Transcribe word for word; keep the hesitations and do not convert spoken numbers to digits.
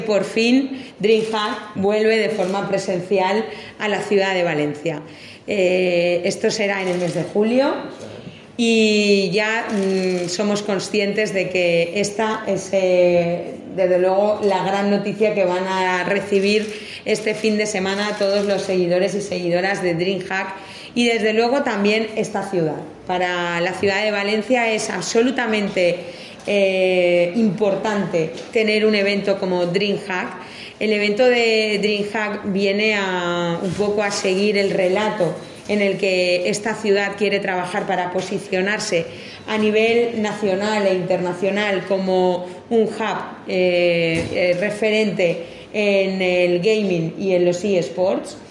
Por fin DreamHack vuelve de forma presencial a la ciudad de Valencia. Eh, esto será en el mes de julio y ya mmm, somos conscientes de que esta es eh, desde luego la gran noticia que van a recibir este fin de semana todos los seguidores y seguidoras de DreamHack y desde luego también esta ciudad. Para la ciudad de Valencia es absolutamente Eh, importante tener un evento como DreamHack. El evento de DreamHack viene a, un poco a seguir el relato en el que esta ciudad quiere trabajar para posicionarse a nivel nacional e internacional como un hub eh, eh, referente en el gaming y en los eSports.